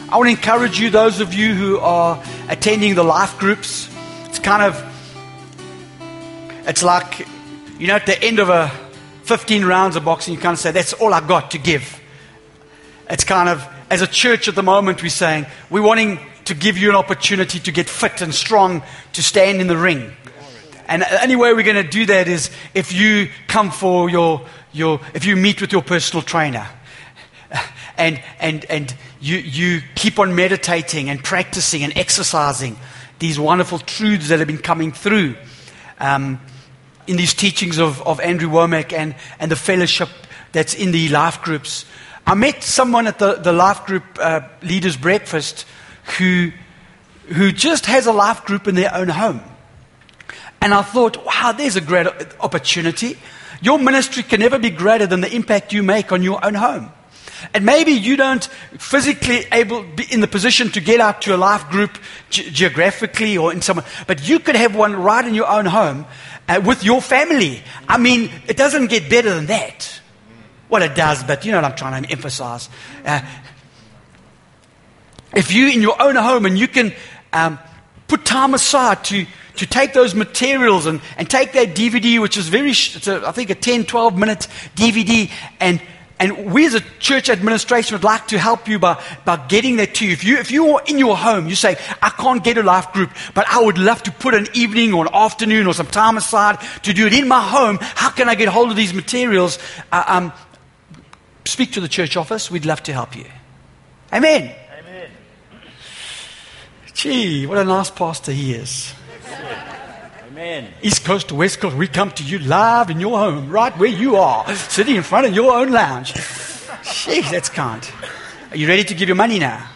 I want to encourage you, those of you who are attending the life groups. It's like, at the end of a 15 rounds of boxing, you kind of say, that's all I got to give. It's kind of, as a church at the moment, we're saying, we're wanting to give you an opportunity to get fit and strong to stand in the ring. And the only way we're going to do that is if you come for if you meet with your personal trainer. And you keep on meditating and practicing and exercising these wonderful truths that have been coming through in these teachings of Andrew Womack and the fellowship that's in the life groups. I met someone at the life group leaders breakfast who just has a life group in their own home. And I thought, wow, there's a great opportunity. Your ministry can never be greater than the impact you make on your own home. And maybe you don't physically be in the position to get out to a life group geographically or in some, but you could have one right in your own home with your family. I mean, it doesn't get better than that. Well, it does, but you know what I'm trying to emphasize. If you in your own home and you can put time aside to take those materials and take that DVD, which is I think a 10, 12 minute DVD, and we as a church administration would like to help you by getting that to you. If you are in your home, you say, I can't get a life group, but I would love to put an evening or an afternoon or some time aside to do it in my home. How can I get hold of these materials? Speak to the church office. We'd love to help you. Amen. Amen. Gee, what a nice pastor he is. Amen. East Coast to West Coast, we come to you live in your home, right where you are, sitting in front of your own lounge. Gee, that's kind. Are you ready to give your money now?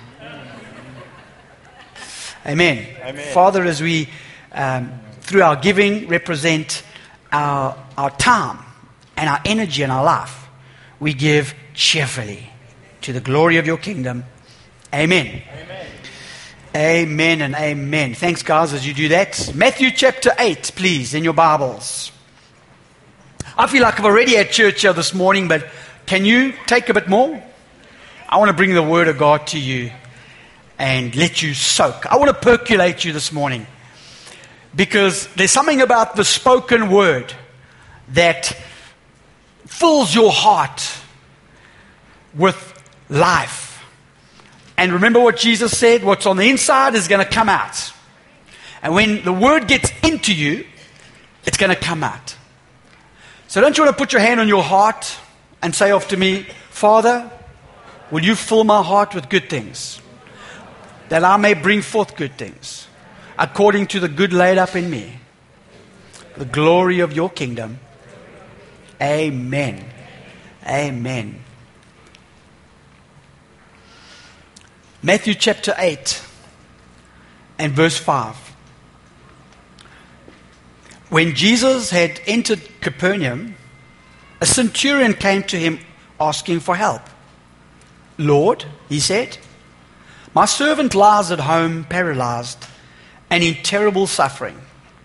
Amen. Amen. Father, as we, through our giving, represent our time and our energy and our life, we give cheerfully to the glory of your kingdom. Amen. Amen. Amen and amen. Thanks, guys, as you do that. Matthew chapter 8, please, in your Bibles. I feel like I've already had church here this morning, but can you take a bit more? I want to bring the Word of God to you and let you soak. I want to percolate you this morning because there's something about the spoken Word that fills your heart with life. And remember what Jesus said, what's on the inside is going to come out. And when the word gets into you, it's going to come out. So don't you want to put your hand on your heart and say after me, Father, will you fill my heart with good things, that I may bring forth good things, according to the good laid up in me, the glory of your kingdom. Amen. Amen. Matthew chapter 8 and verse 5. When Jesus had entered Capernaum, a centurion came to him asking for help. Lord, he said, my servant lies at home paralyzed and in terrible suffering.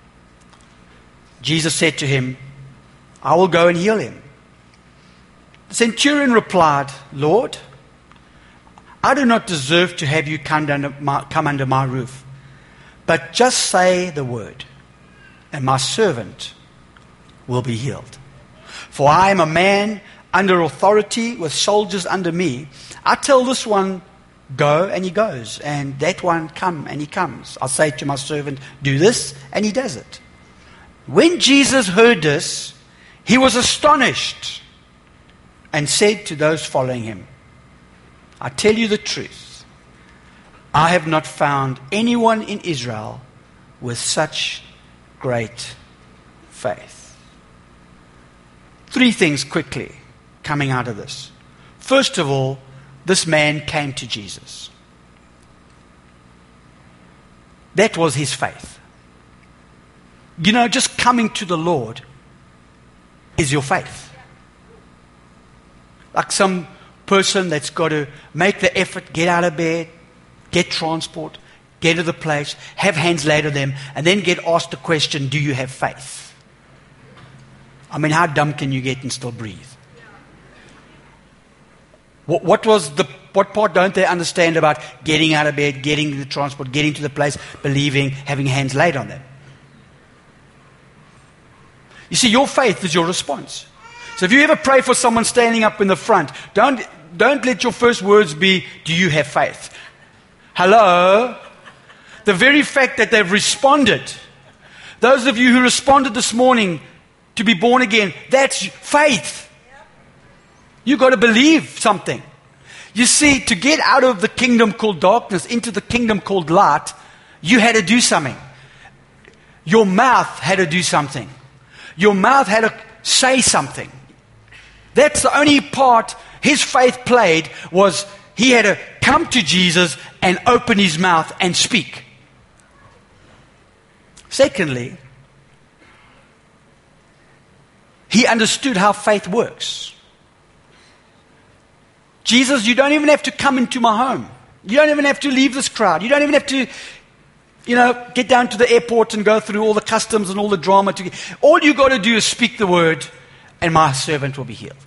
Jesus said to him, I will go and heal him. The centurion replied, Lord, I do not deserve to have you come under my roof, but just say the word, and my servant will be healed. For I am a man under authority with soldiers under me. I tell this one, go, and he goes, and that one, come, and he comes. I say to my servant, do this, and he does it. When Jesus heard this, he was astonished and said to those following him, I tell you the truth, I have not found anyone in Israel with such great faith. 3 things quickly coming out of this. First of all, this man came to Jesus. That was his faith. You know, just coming to the Lord is your faith. Like some person that's got to make the effort, get out of bed, get transport, get to the place, have hands laid on them, and then get asked the question, do you have faith? I mean, how dumb can you get and still breathe? What part don't they understand about getting out of bed, getting to the transport, getting to the place, believing, having hands laid on them? You see, your faith is your response. So if you ever pray for someone standing up in the front, don't let your first words be, do you have faith? Hello? The very fact that they've responded, those of you who responded this morning to be born again, that's faith. You've got to believe something. You see, to get out of the kingdom called darkness into the kingdom called light, you had to do something. Your mouth had to do something. Your mouth had to say something. That's the only part his faith played, was he had to come to Jesus and open his mouth and speak. Secondly, he understood how faith works. Jesus, you don't even have to come into my home. You don't even have to leave this crowd. You don't even have to, get down to the airport and go through all the customs and all the drama. All you got to do is speak the word, and my servant will be healed.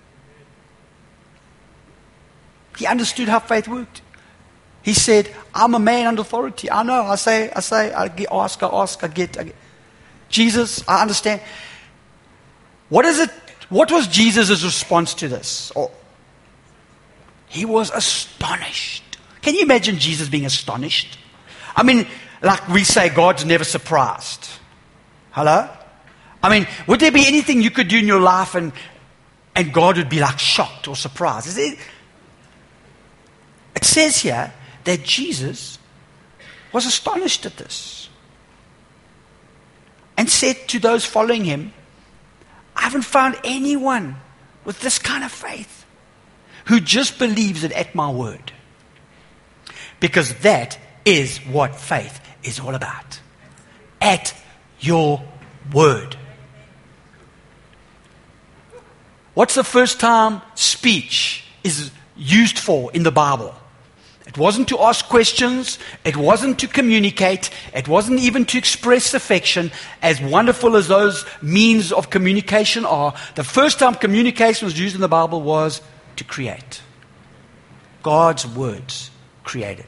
He understood how faith worked. He said, I'm a man under authority. I know. I ask, I get. Jesus, I understand. What is it? What was Jesus' response to this? He was astonished. Can you imagine Jesus being astonished? I mean, like we say, God's never surprised. Hello? I mean, would there be anything you could do in your life and God would be like shocked or surprised? It says here that Jesus was astonished at this and said to those following him, I haven't found anyone with this kind of faith who just believes it at my word. Because that is what faith is all about. At your word. What's the first time speech is used for in the Bible? It wasn't to ask questions. It wasn't to communicate. It wasn't even to express affection. As wonderful as those means of communication are, the first time communication was used in the Bible was to create. God's words created.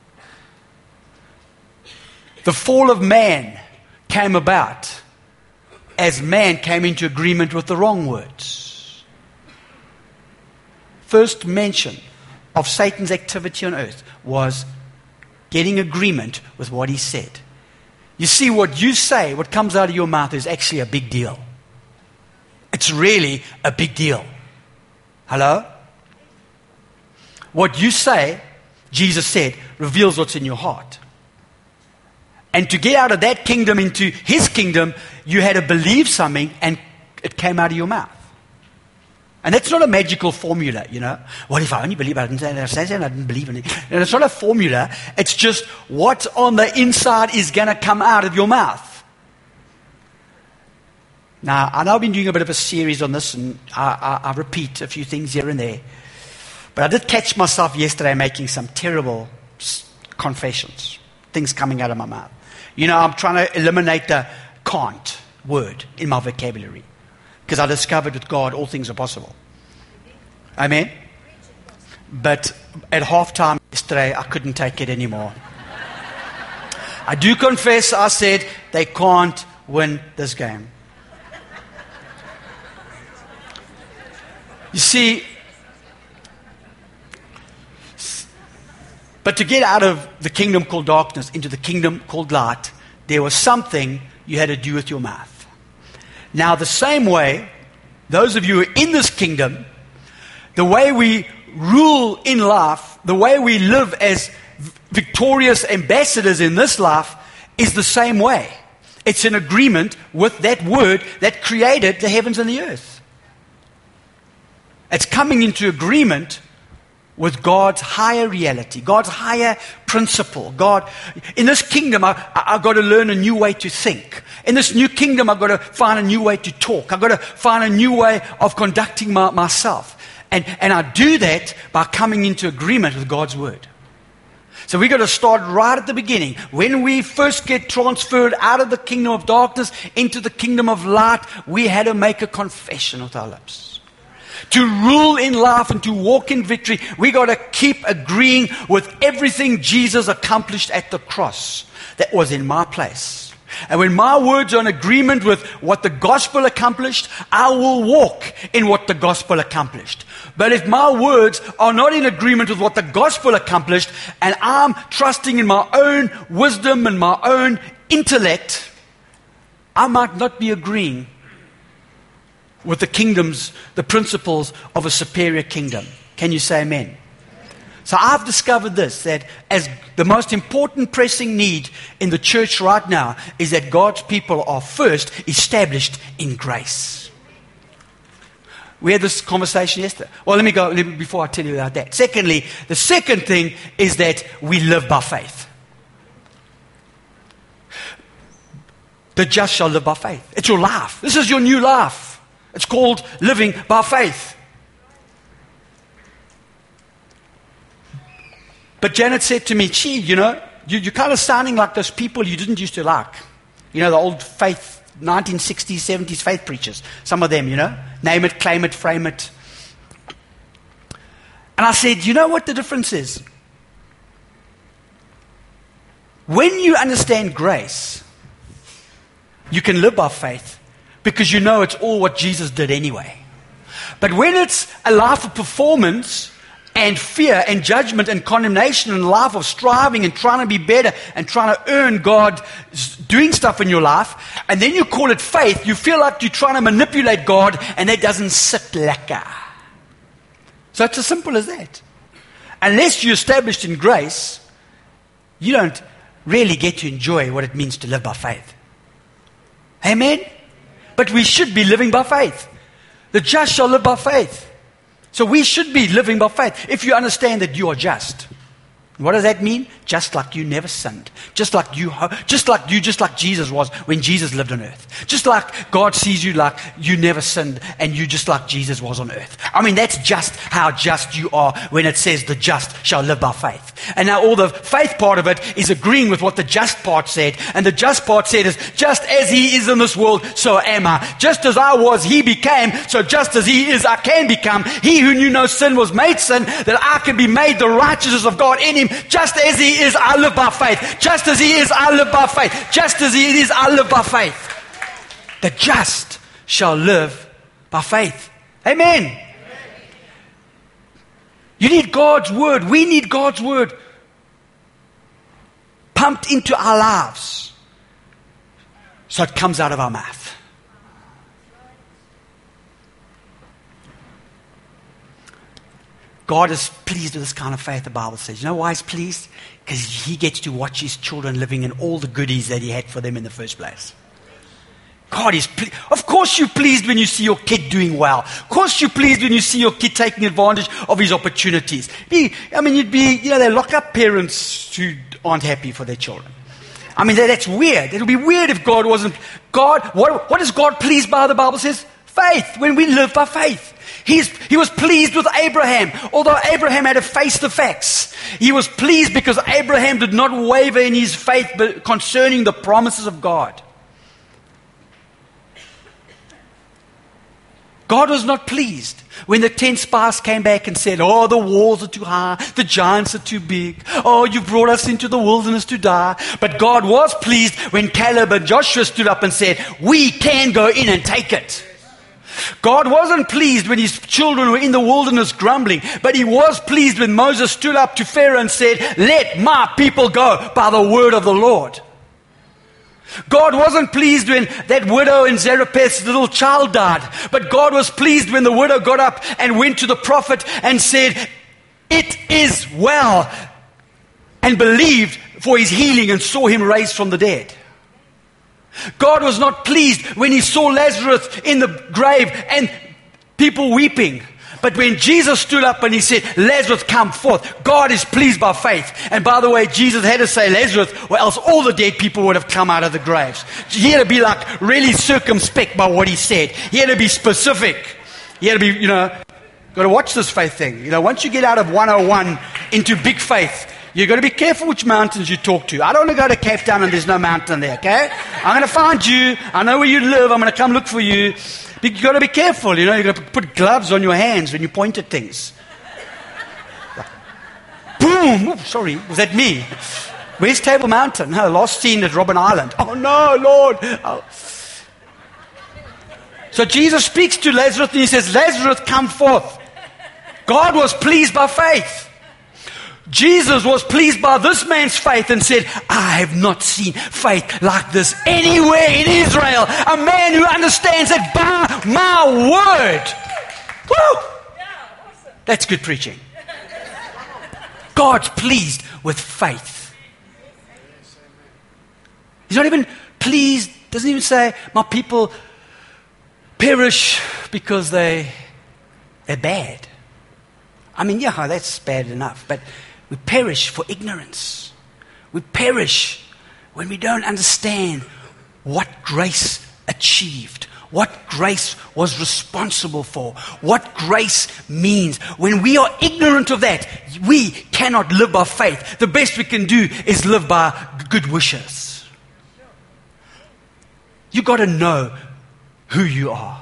The fall of man came about as man came into agreement with the wrong words. First mention of Satan's activity on earth was getting agreement with what he said. You see, what you say, what comes out of your mouth is actually a big deal. It's really a big deal. Hello? What you say, Jesus said, reveals what's in your heart. And to get out of that kingdom into his kingdom, you had to believe something and it came out of your mouth. And that's not a magical formula, What if I only believe? I didn't believe in it. And it's not a formula. It's just what's on the inside is going to come out of your mouth. Now, I know I've been doing a bit of a series on this, and I repeat a few things here and there. But I did catch myself yesterday making some terrible confessions, things coming out of my mouth. I'm trying to eliminate the can't word in my vocabulary. Because I discovered with God, all things are possible. Amen? But at halftime yesterday, I couldn't take it anymore. I do confess, I said, they can't win this game. You see, but to get out of the kingdom called darkness into the kingdom called light, there was something you had to do with your mouth. Now, the same way, those of you who are in this kingdom, the way we rule in life, the way we live as victorious ambassadors in this life is the same way. It's in agreement with that word that created the heavens and the earth. It's coming into agreement with God's higher reality, God's higher principle. God, in this kingdom, I've got to learn a new way to think. In this new kingdom, I've got to find a new way to talk. I've got to find a new way of conducting myself. And I do that by coming into agreement with God's word. So we've got to start right at the beginning. When we first get transferred out of the kingdom of darkness into the kingdom of light, we had to make a confession with our lips. To rule in life and to walk in victory, we got to keep agreeing with everything Jesus accomplished at the cross that was in my place. And when my words are in agreement with what the gospel accomplished, I will walk in what the gospel accomplished. But if my words are not in agreement with what the gospel accomplished, and I'm trusting in my own wisdom and my own intellect, I might not be agreeing with the principles of a superior kingdom. Can you say amen? So I've discovered this, that as the most important pressing need in the church right now is that God's people are first established in grace. We had this conversation yesterday. Well, let me go before I tell you about that. Secondly, the second thing is that we live by faith. The just shall live by faith. It's your life. This is your new life. It's called living by faith. But Janet said to me, gee, you're kind of sounding like those people you didn't used to like. The old faith, 1960s, 70s faith preachers. Some of them, name it, claim it, frame it. And I said, you know what the difference is? When you understand grace, you can live by faith because you know it's all what Jesus did anyway. But when it's a life of performance and fear and judgment and condemnation and a life of striving and trying to be better and trying to earn God doing stuff in your life, and then you call it faith, you feel like you're trying to manipulate God, and that doesn't sit lekker. So it's as simple as that. Unless you're established in grace, you don't really get to enjoy what it means to live by faith. Amen? But we should be living by faith. The just shall live by faith. So we should be living by faith if you understand that you are just. What does that mean? Just like you never sinned. Just like Jesus was when Jesus lived on earth. Just like God sees you like you never sinned and you just like Jesus was on earth. I mean, that's just how just you are when it says the just shall live by faith. And now all the faith part of it is agreeing with what the just part said. And the just part said is, just as he is in this world, so am I. Just as I was, he became. So just as he is, I can become. He who knew no sin was made sin, that I can be made the righteousness of God in him. Just as he is, I live by faith. Just as he is, I live by faith. Just as he is, I live by faith. The just shall live by faith. Amen. You need God's word. We need God's word pumped into our lives so it comes out of our mouth. God is pleased with this kind of faith, the Bible says. You know why he's pleased? Because he gets to watch his children living in all the goodies that he had for them in the first place. God is pleased. Of course you're pleased when you see your kid doing well. Of course you're pleased when you see your kid taking advantage of his opportunities. They lock up parents who aren't happy for their children. I mean, that's weird. It would be weird if God wasn't. What is God pleased by, the Bible says? Faith, when we live by faith. He was pleased with Abraham, although Abraham had to face the facts. He was pleased because Abraham did not waver in his faith concerning the promises of God. God was not pleased when the 10 spies came back and said, oh, the walls are too high, the giants are too big, oh, you brought us into the wilderness to die. But God was pleased when Caleb and Joshua stood up and said, we can go in and take it. God wasn't pleased when his children were in the wilderness grumbling, but he was pleased when Moses stood up to Pharaoh and said, let my people go by the word of the Lord. God wasn't pleased when that widow in Zarephath's little child died, but God was pleased when the widow got up and went to the prophet and said, it is well, and believed for his healing and saw him raised from the dead. God was not pleased when he saw Lazarus in the grave and people weeping. But when Jesus stood up and he said, Lazarus, come forth, God is pleased by faith. And by the way, Jesus had to say Lazarus, or else all the dead people would have come out of the graves. He had to be like really circumspect by what he said. He had to be specific. He had to be, got to watch this faith thing. Once you get out of 101 into big faith, you've got to be careful which mountains you talk to. I don't want to go to Cape Town and there's no mountain there, okay? I'm going to find you. I know where you live. I'm going to come look for you. You've got to be careful, You've got to put gloves on your hands when you point at things. Boom! Oh, sorry, was that me? Where's Table Mountain? No, last seen at Robben Island. Oh no, Lord! Oh. So Jesus speaks to Lazarus and he says, Lazarus, come forth. God was pleased by faith. Jesus was pleased by this man's faith and said, I have not seen faith like this anywhere in Israel. A man who understands that by my word. Woo! That's good preaching. God's pleased with faith. He's not even pleased, doesn't even say, my people perish because they're bad. I mean, yeah, that's bad enough, but we perish for ignorance. We perish when we don't understand what grace achieved, what grace was responsible for, what grace means. When we are ignorant of that, we cannot live by faith. The best we can do is live by good wishes. You got to know who you are,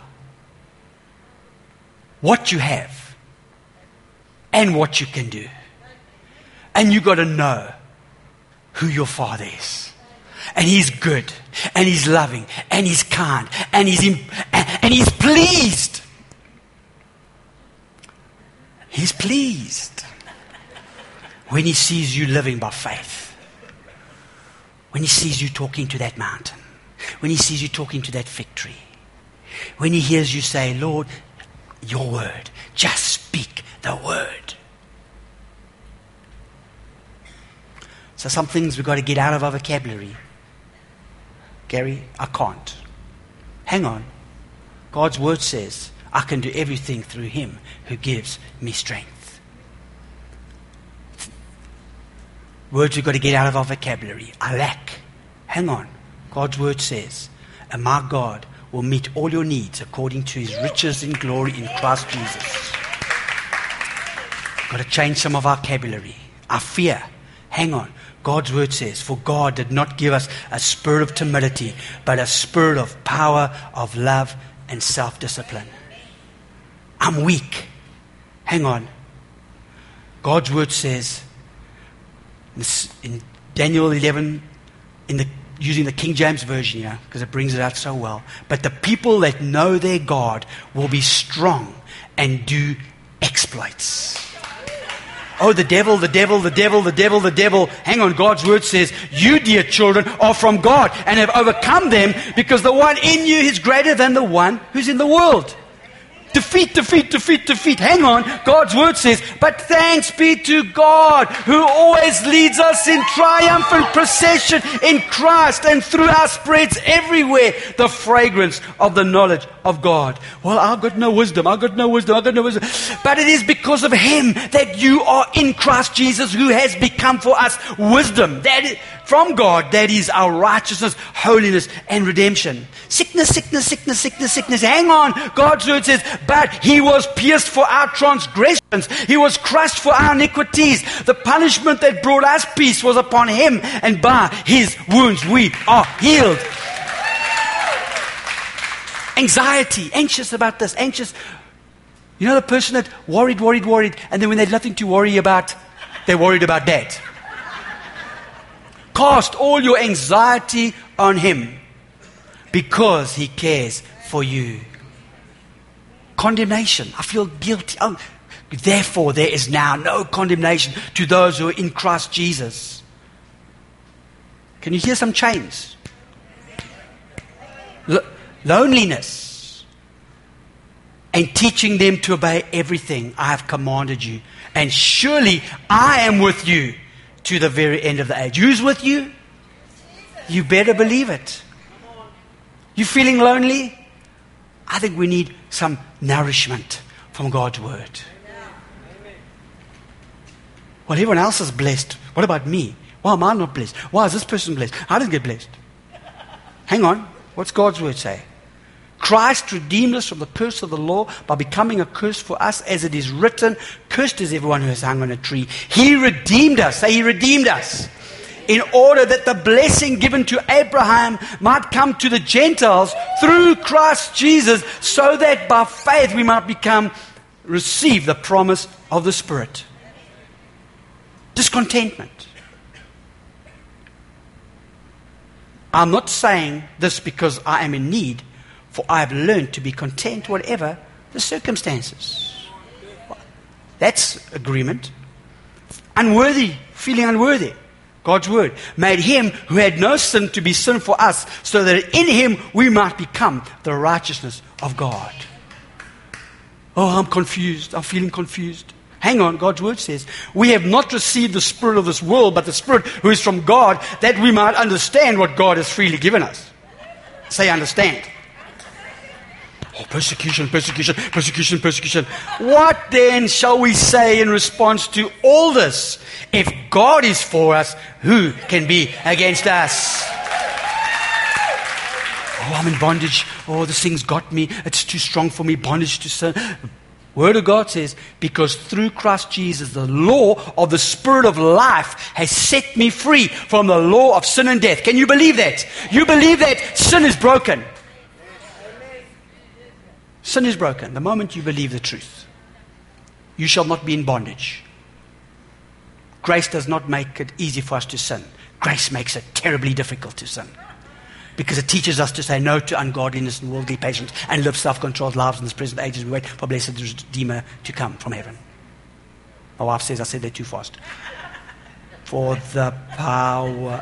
what you have, and what you can do. And you got to know who your Father is. And He's good, and He's loving, and He's kind, and He's pleased. He's pleased when He sees you living by faith. When He sees you talking to that mountain. When He sees you talking to that fig tree. When He hears you say, Lord, your word, just speak the word. So some things we've got to get out of our vocabulary. Gary, I can't. Hang on. God's word says, I can do everything through Him who gives me strength. Words we've got to get out of our vocabulary. I lack. Hang on. God's word says, and my God will meet all your needs according to His riches in glory in Christ Jesus. Got to change some of our vocabulary. Our fear. Hang on. God's word says, for God did not give us a spirit of timidity, but a spirit of power, of love, and self-discipline. I'm weak. Hang on. God's word says, in Daniel 11, using the King James Version here, because it brings it out so well, but the people that know their God will be strong and do exploits. Oh, the devil. Hang on, God's word says, you, dear children, are from God and have overcome them because the one in you is greater than the one who's in the world. Defeat. Hang on, God's word says, but thanks be to God who always leads us in triumphant procession in Christ, and through us spreads everywhere the fragrance of the knowledge of God. Well, I've got no wisdom. But it is because of Him that you are in Christ Jesus, who has become for us wisdom. That is from God, that is our righteousness, holiness, and redemption. Sickness. Hang on, God's word says, but He was pierced for our transgressions. He was crushed for our iniquities. The punishment that brought us peace was upon Him, and by His wounds we are healed. Anxiety, anxious about this, anxious. You know the person that worried, and then when they had nothing to worry about, they're worried about that. Cast all your anxiety on Him because He cares for you. Condemnation. I feel guilty. Oh, therefore, there is now no condemnation to those who are in Christ Jesus. Can you hear some chains? Loneliness. And teaching them to obey everything I have commanded you. And surely I am with you to the very end of the age. Who's with you? You better believe it. You feeling lonely? I think we need some nourishment from God's word. Well, everyone else is blessed. What about me? Why am I not blessed? Why is this person blessed? I didn't get blessed. Hang on. What's God's word say? Christ redeemed us from the curse of the law by becoming a curse for us, as it is written, cursed is everyone who is hung on a tree. He redeemed us. Say, He redeemed us. in order that the blessing given to Abraham might come to the Gentiles through Christ Jesus, so that by faith we might receive the promise of the Spirit. Discontentment. I'm not saying this because I am in need, for I have learned to be content whatever the circumstances. That's agreement. Unworthy, feeling unworthy. God's word made him who had no sin to be sin for us, so that in him we might become the righteousness of God. Oh, I'm confused. I'm feeling confused. Hang on, God's word says, we have not received the spirit of this world, but the Spirit who is from God, that we might understand what God has freely given us. Say understand. Oh, persecution. What then shall we say in response to all this? If God is for us, who can be against us? Oh, I'm in bondage. Oh, this thing's got me. It's too strong for me. Bondage to sin. Word of God says, because through Christ Jesus, the law of the Spirit of life has set me free from the law of sin and death. Can you believe that? You believe that sin is broken. Sin is broken. The moment you believe the truth, you shall not be in bondage. Grace does not make it easy for us to sin. Grace makes it terribly difficult to sin. Because it teaches us to say no to ungodliness and worldly passions and live self-controlled lives in this present age as we wait for blessed Redeemer to come from heaven. My wife says I said that too fast. For the power.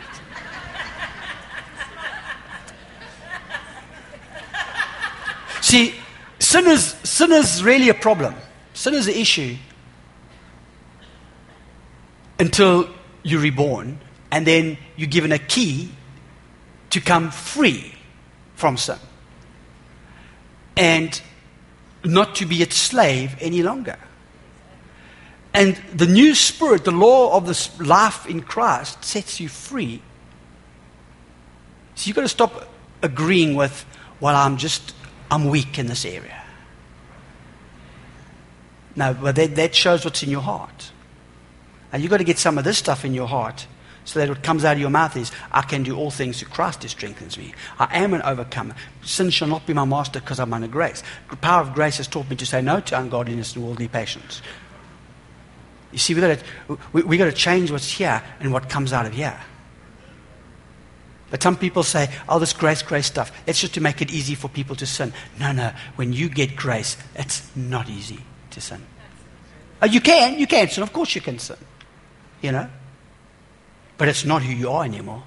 See, sin is really a problem. Sin is an issue until you're reborn, and then you're given a key to come free from sin and not to be its slave any longer. And the new spirit, the law of this life in Christ, sets you free. So you've got to stop agreeing with, well, I'm weak in this area. No, but that shows what's in your heart. And you've got to get some of this stuff in your heart, so that what comes out of your mouth is, I can do all things through Christ who strengthens me. I am an overcomer. Sin shall not be my master because I'm under grace. The power of grace has taught me to say no to ungodliness and worldly passions. You see, we got to change what's here and what comes out of here. But some people say, oh, this grace stuff, it's just to make it easy for people to sin. No. When you get grace, it's not easy to sin. Oh, you can sin. Of course you can sin. You know? But it's not who you are anymore.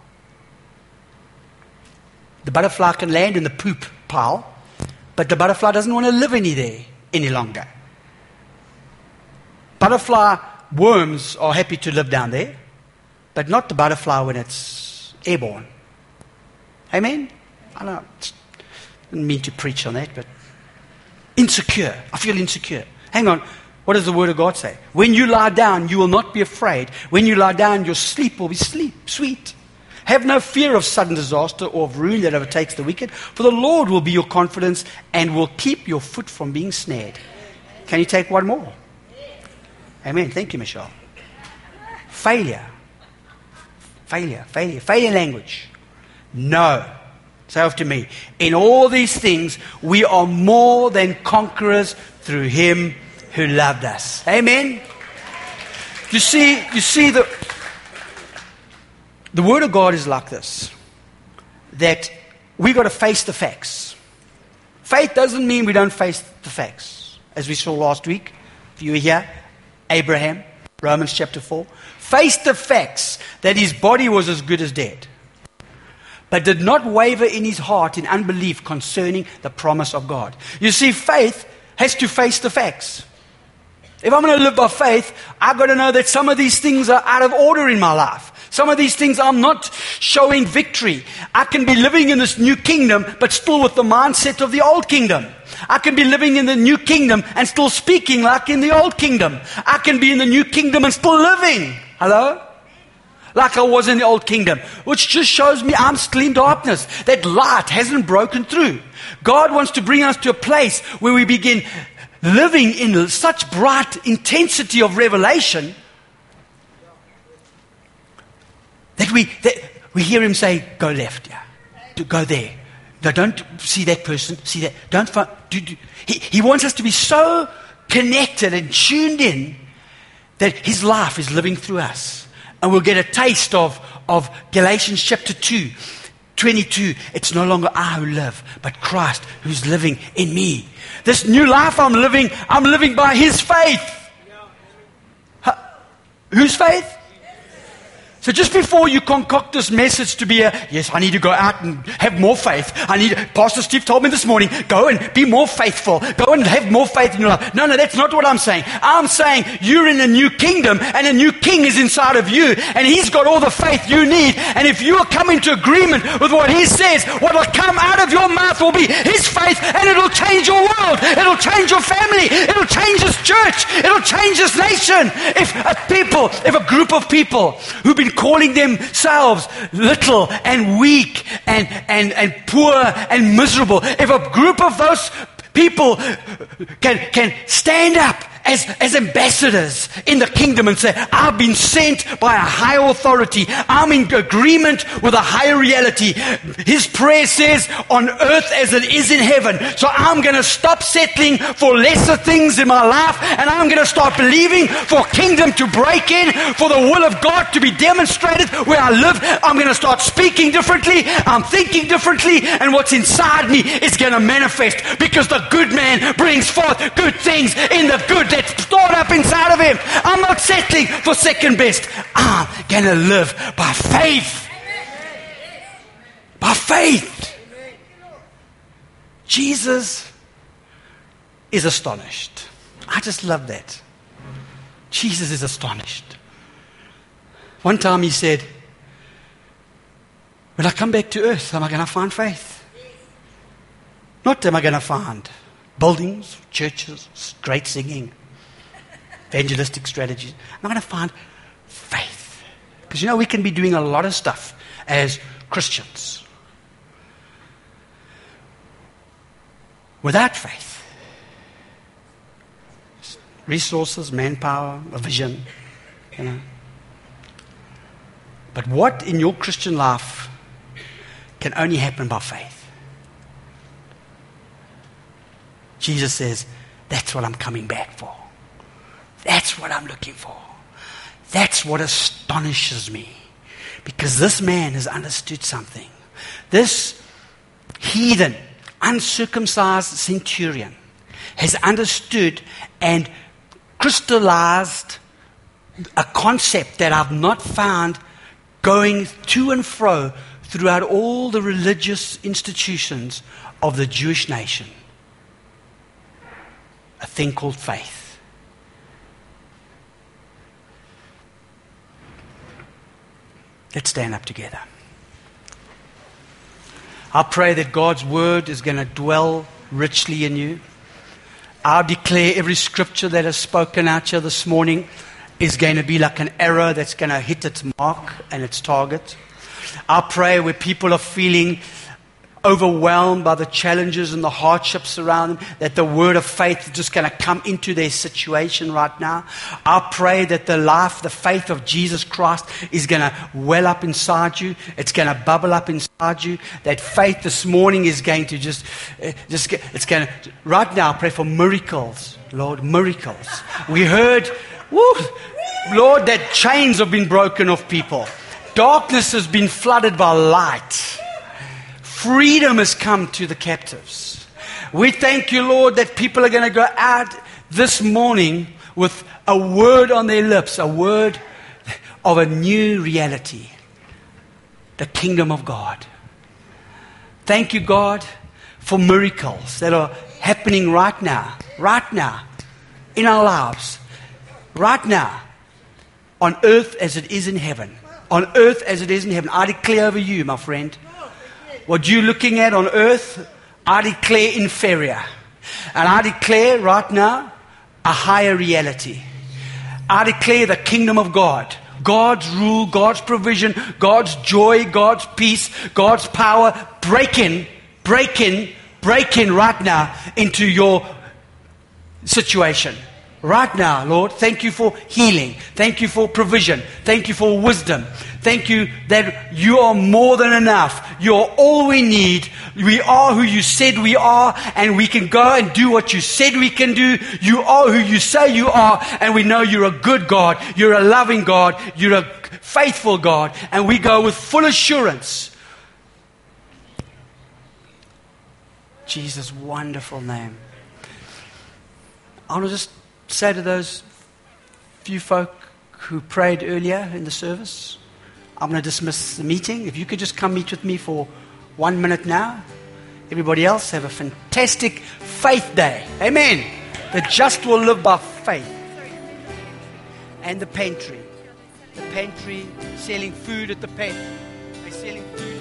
The butterfly can land in the poop pile, but the butterfly doesn't want to live any longer. Butterfly worms are happy to live down there, but not the butterfly when it's airborne. Amen? I didn't mean to preach on that, but insecure. I feel insecure. Hang on. What does the Word of God say? When you lie down, you will not be afraid. When you lie down, your sleep will be sweet. Have no fear of sudden disaster or of ruin that overtakes the wicked, for the Lord will be your confidence and will keep your foot from being snared. Can you take one more? Amen. Thank you, Michelle. Failure language. No. Say after me. In all these things, we are more than conquerors through Him who loved us. Amen. You see the Word of God is like this, that we got to face the facts. Faith doesn't mean we don't face the facts. As we saw last week, if you were here, Abraham, Romans chapter 4, faced the facts that his body was as good as dead, but did not waver in his heart in unbelief concerning the promise of God. You see, faith has to face the facts. If I'm going to live by faith, I've got to know that some of these things are out of order in my life. Some of these things I'm not showing victory. I can be living in this new kingdom, but still with the mindset of the old kingdom. I can be living in the new kingdom and still speaking like in the old kingdom. I can be in the new kingdom and still living. Hello? Like I was in the old kingdom. Which just shows me I'm still in darkness. That light hasn't broken through. God wants to bring us to a place where we begin living in such bright intensity of revelation we hear him say, go left, yeah. Go there. No, don't see that person, see that. Don't he wants us to be so connected and tuned in that his life is living through us. And we'll get a taste of Galatians chapter 2:22. It's no longer I who live, but Christ who's living in me. This new life I'm living by his faith. Whose faith? So just before you concoct this message to be yes, I need to go out and have more faith. Pastor Steve told me this morning, go and be more faithful. Go and have more faith in your life. No, that's not what I'm saying. I'm saying you're in a new kingdom and a new king is inside of you and he's got all the faith you need. And if you come into agreement with what he says, what will come out of your mouth will be his faith and it'll change your world. It'll change your family. It'll change this church. It'll change this nation. If a group of people who've been calling themselves little and weak and poor and miserable, if a group of those people can stand up as ambassadors in the kingdom and say, I've been sent by a higher authority. I'm in agreement with a higher reality. His prayer says, on earth as it is in heaven. So I'm going to stop settling for lesser things in my life and I'm going to start believing for kingdom to break in, for the will of God to be demonstrated where I live. I'm going to start speaking differently. I'm thinking differently, and what's inside me is going to manifest, because the good man brings forth good things in the good that's stored up inside of him. I'm not settling for second best. I'm going to live by faith. By faith. Jesus is astonished. I just love that. Jesus is astonished. One time he said, when I come back to earth, am I going to find faith? Not am I going to find buildings, churches, great singing, evangelistic strategies. I'm going to find faith. Because we can be doing a lot of stuff as Christians without faith. Resources, manpower, a vision, But what in your Christian life can only happen by faith? Jesus says, that's what I'm coming back for. That's what I'm looking for. That's what astonishes me. Because this man has understood something. This heathen, uncircumcised centurion has understood and crystallized a concept that I've not found going to and fro throughout all the religious institutions of the Jewish nation. A thing called faith. Let's stand up together. I pray that God's word is going to dwell richly in you. I declare every scripture that is spoken out here this morning is going to be like an arrow that's going to hit its mark and its target. I pray where people are feeling overwhelmed by the challenges and the hardships around them, that the word of faith is just going to come into their situation right now. I pray that the faith of Jesus Christ is going to well up inside you. It's going to bubble up inside you. That faith this morning is going to right now I pray for miracles, Lord, miracles. We heard, Lord, that chains have been broken off people. Darkness has been flooded by light. Freedom has come to the captives. We thank you, Lord, that people are going to go out this morning with a word on their lips, a word of a new reality, the kingdom of God. Thank you, God, for miracles that are happening right now in our lives, right now, on earth as it is in heaven. On earth as it is in heaven. I declare over you, my friend, what you're looking at on earth, I declare inferior. And I declare right now a higher reality. I declare the kingdom of God. God's rule, God's provision, God's joy, God's peace, God's power. Break in right now into your situation. right now, Lord. Thank you for healing. Thank you for provision. Thank you for wisdom. Thank you that you are more than enough. You're all we need. We are who you said we are, and we can go and do what you said we can do. You are who you say you are, and we know you're a good God. You're a loving God. You're a faithful God, and we go with full assurance. Jesus' wonderful name. I want to just say to those few folk who prayed earlier in the service, I'm going to dismiss the meeting. If you could just come meet with me for 1 minute now. Everybody else, have a fantastic faith day. Amen. The just will live by faith. And the pantry. The pantry, selling food at the pantry. They're selling food.